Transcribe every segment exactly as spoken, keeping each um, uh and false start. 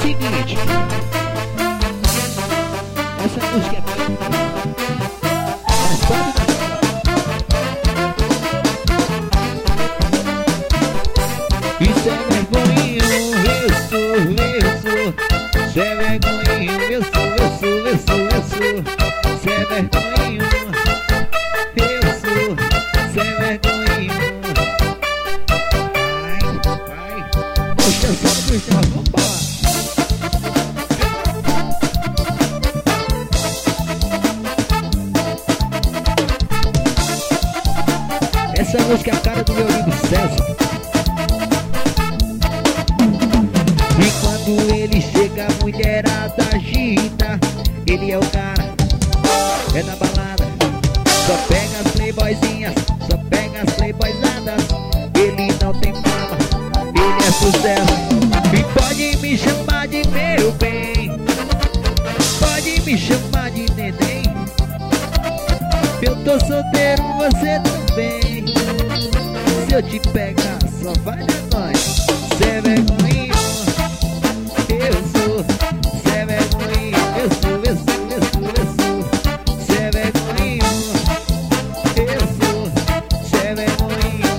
seguinte, essa música é boa, mas pode dar. Isso é vergonhinho, eu sou, eu sou. Isso é vergonhinho, eu sou, eu sou, eu sou, eu sou. Isso é vergonhinho, eu sou. Isso é vergonhinho. Vai, vai. Puxa só, puxa, vamos falar. Essa música é a cara do meu amigo César. E quando ele chega, a mulherada agita. Ele é o cara, é na balada. Só pega as playboyzinhas, só pega as playboyzadas. Ele não tem fama, ele é sucesso. E pode me chamar de meu bem, pode me chamar de neném. Eu tô solteiro, você também. Se eu te pegar, só vai dar nós. Cê é vergonhinho, eu sou. Cê é vergonhinho, eu sou, eu sou, eu sou, eu sou. Cê é vergonhinho, eu sou. Cê é vergonhinho.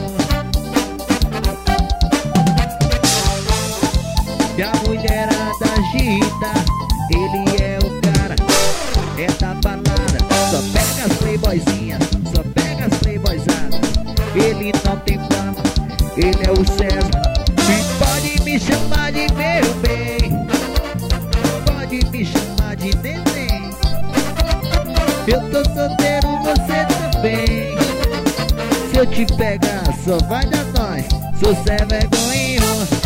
E a mulherada agita. Ele é o cara, é da balada. Só pega as playboyzinhas, só pega as playboyzadas. Ele não tem fama, ele é o César. E pode me chamar de meu bem, pode me chamar de neném. Eu tô solteiro, você também. Se eu te pegar, só vai dar nós. Sou Zé Vergonhinho.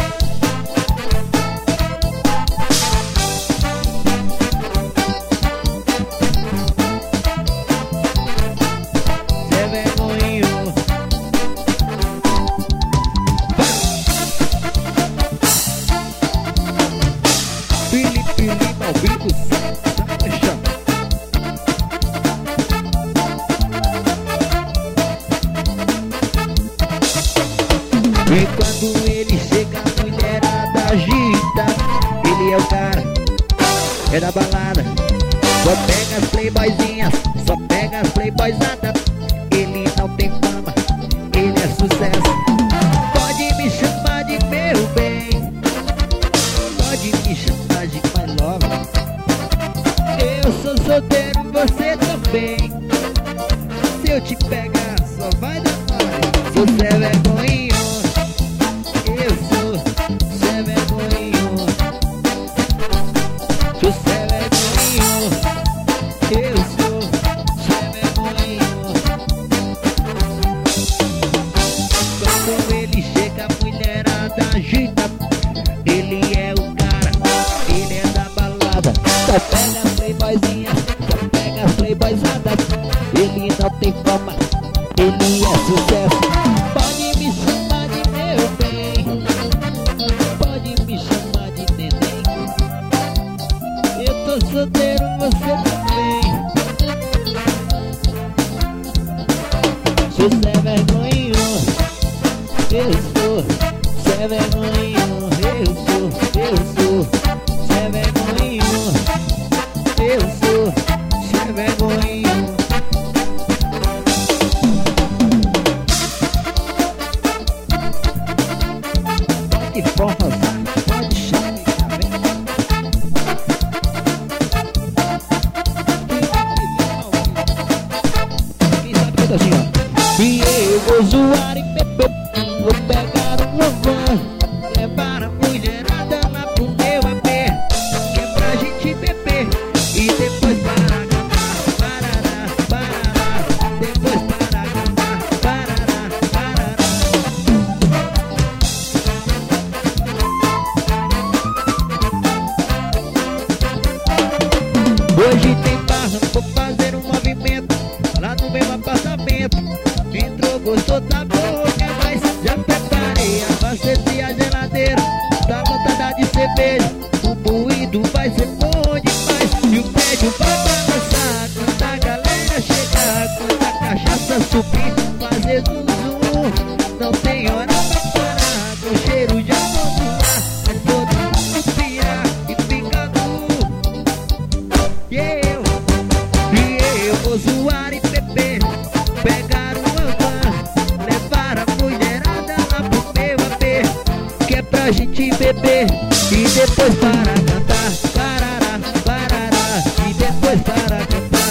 E quando ele chega, a mulherada agita. Ele é o cara, é da balada. Só pega as playboyzinhas, só pega as playboyzadas. Ele não tem fama, ele é sucesso. Pode me chamar de meu bem, pode me chamar de my love. Eu sou solteiro, você também. Se eu te pegar, só vai dar nós. Sou Zé Vergonhinho. Eu sou Zé Vergonhinho. Sou Zé Vergonhinho. Eu sou Zé Vergonhinho. Quando ele chega, a mulherada agita. Ele é o cara, ele é da balada. Só pega as playboyzinhas, só pega as playboyzadas. Ele não tem fama, ele é sucesso. Pode me chamar de meu bem, pode me chamar de neném. Eu tô solteiro, você também. Sou Zé Vergonhinho. Eu sou Zé Vergonhinho. Eu sou, eu sou Zé Vergonhinho. Eu sou Zé Vergonhinho. Que forma, pode chamar, vem. Quem sabe que assim, ó. E eu vou zoar e beber, vou pegar uma van, levar a mulherada lá pro meu A P, que é pra gente beber e depois parar cantar, parará, parará, depois parar cantar, parará, parará. Hoje tem barra, vou fazer um movimento lá no meu apartamento. Entrou, gostou da boca, mas já preparei, abasteci a geladeira. Tá lotada de cerveja, o moído vai ser bom demais. E o prédio vai balançar quando a galera chegar, quando a cachaça subir, fazer zum zum. Não tem hora pra parar, com cheiro de amor no ar. Vai todo mundo pirar e vou zoar e beber. Pegar uma van, levar a mulherada lá pro meu A P, que é pra gente beber e depois para cantar. Parará, parará, e depois para cantar.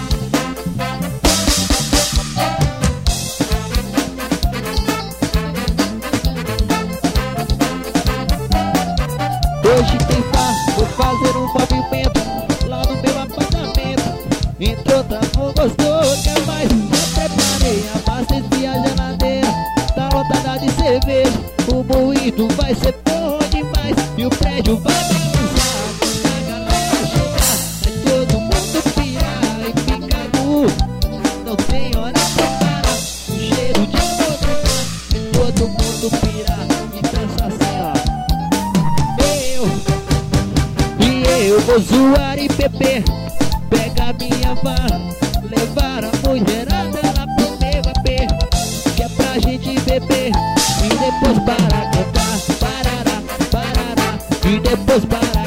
Hoje tem farra, vou fazer um movimento lá no meu apartamento. Entrou, tá bom, gostou, quer mais? Já preparei, abasteci a geladeira, tá lotada de cerveja. O moído vai ser bom demais e o prédio vai balançar. A galera chegar, vai todo mundo pirar e ficar nu. Não tem hora pra parar, o cheiro de amor no ar. Todo mundo pirar e dança assim, ó. Eu vou zoar e beber, pega minha van, levar a mulherada lá pro meu A P, que é pra gente beber e depois para cantar. Parará, parará, e depois para